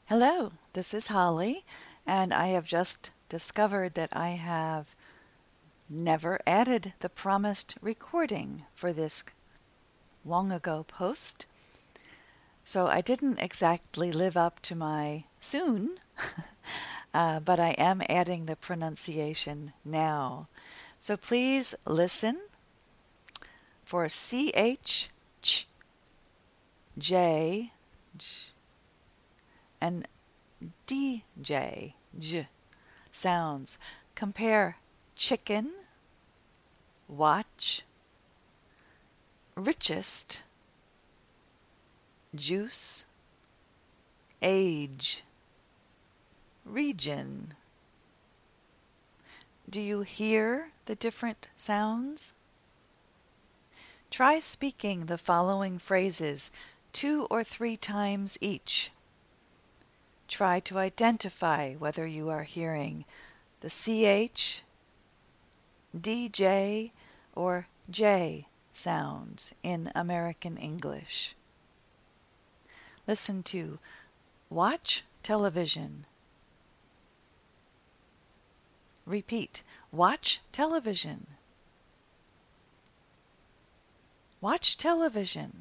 Hello, this is Holly, and I have just discovered that I have never added the promised recording for this long ago post. So I didn't exactly live up to my soon, but I am adding the pronunciation now. So please listen for CH, ch, J, and DJ, j sounds. Compare chicken, watch, richest, juice, age, region. Do you hear the different sounds? Try speaking the following phrases 2 or 3 times each. Try to identify whether you are hearing the CH, DJ, or J sounds in American English. Listen to watch television. Repeat, watch television. Watch television.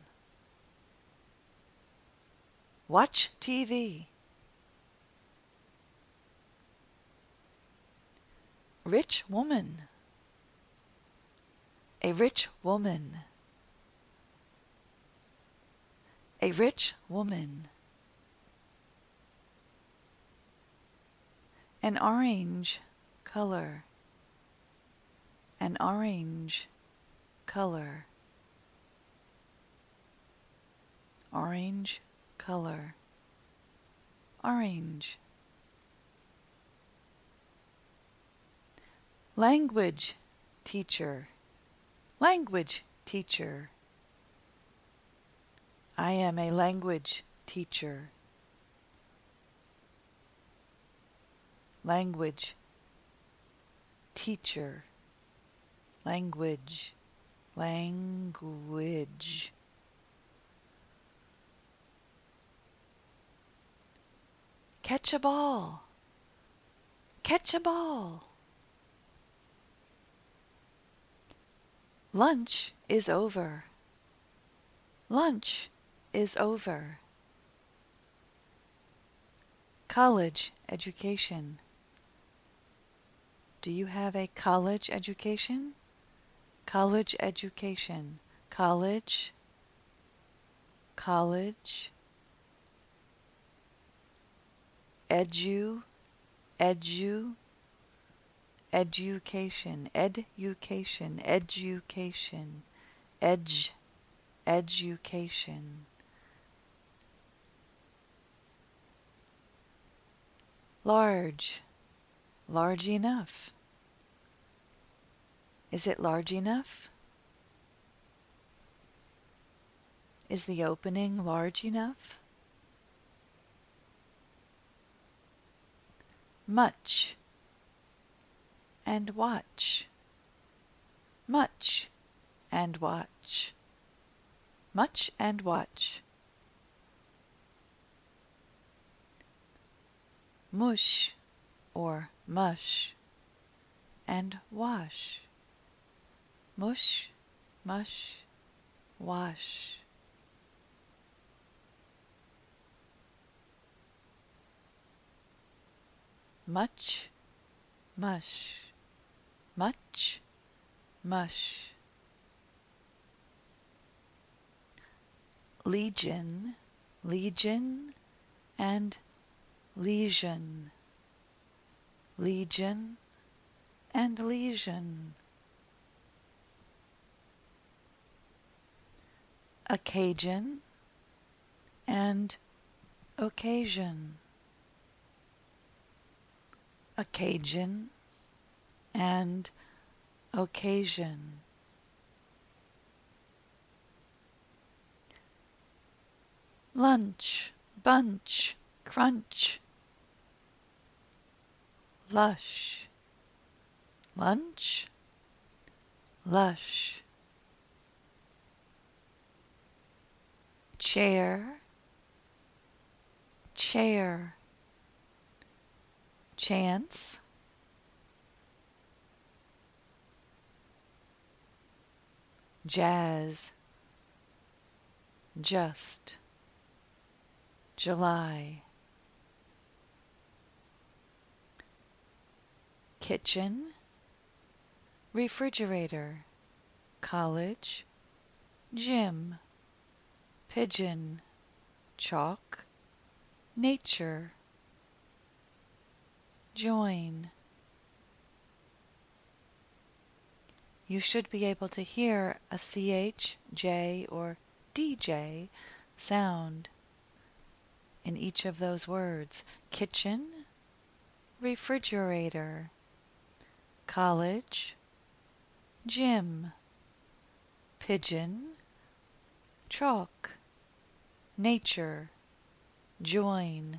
Watch TV. Rich woman. A rich woman. A rich woman. An orange color. An orange color. Orange color. Orange. Language teacher. Language teacher. I am a language teacher. Language teacher. Language. Language. Catch a ball. Catch a ball. Lunch is over. Lunch is over. College education. Do you have a college education? College education. College. College. Edu. Education, education, education, education. Large, large enough. Is it large enough? Is the opening large enough? Much and watch. Much and watch. Much and watch. Mush or mush and wash. Mush, mush, wash. Much, mush. Much, mush. Legion, legion, and lesion. Legion and lesion. Occasion and occasion. Occasion and occasion. Lunch, bunch, crunch. Lush. Lunch, lush. Chair, chair, chance, jazz, just, July, kitchen, refrigerator, college, gym, pigeon, chalk, nature, join. You should be able to hear a CH, J, or DJ sound in each of those words. Kitchen, refrigerator, college, gym, pigeon, chalk, nature, join.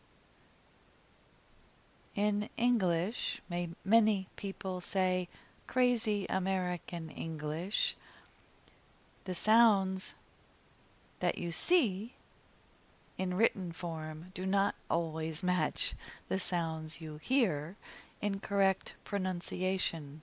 In English, many people say crazy American English. The sounds that you see in written form do not always match the sounds you hear in correct pronunciation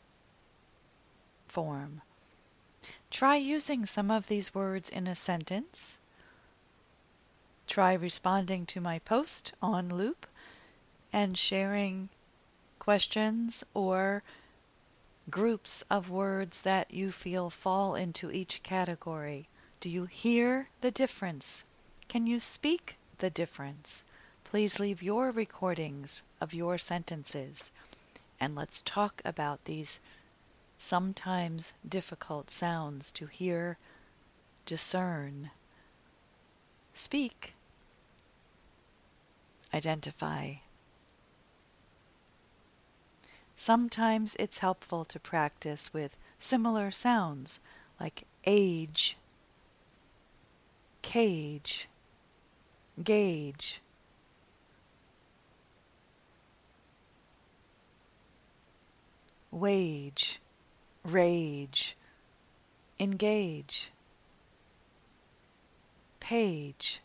form. Try using some of these words in a sentence. Try responding to my post on Loop and sharing questions or groups of words that you feel fall into each category. Do you hear the difference? Can you speak the difference? Please leave your recordings of your sentences, and let's talk about these sometimes difficult sounds to hear, discern, speak, identify. Sometimes it's helpful to practice with similar sounds like age, cage, gauge. Wage, rage, engage, page.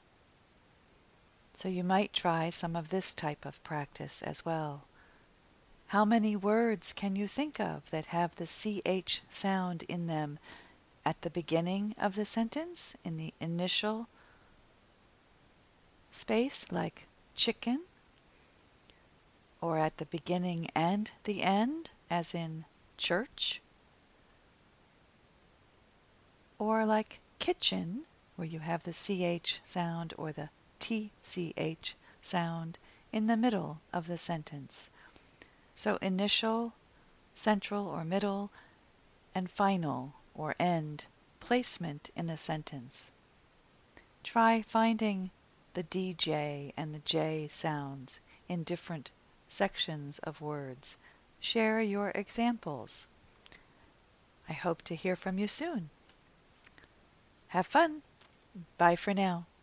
So you might try some of this type of practice as well. How many words can you think of that have the CH sound in them at the beginning of the sentence, in the initial space, like chicken? Or at the beginning and the end, as in church? Or like kitchen, where you have the CH sound or the TCH sound in the middle of the sentence. So initial, central or middle, and final or end placement in a sentence. Try finding the DJ and the J sounds in different sections of words. Share your examples. I hope to hear from you soon. Have fun. Bye for now.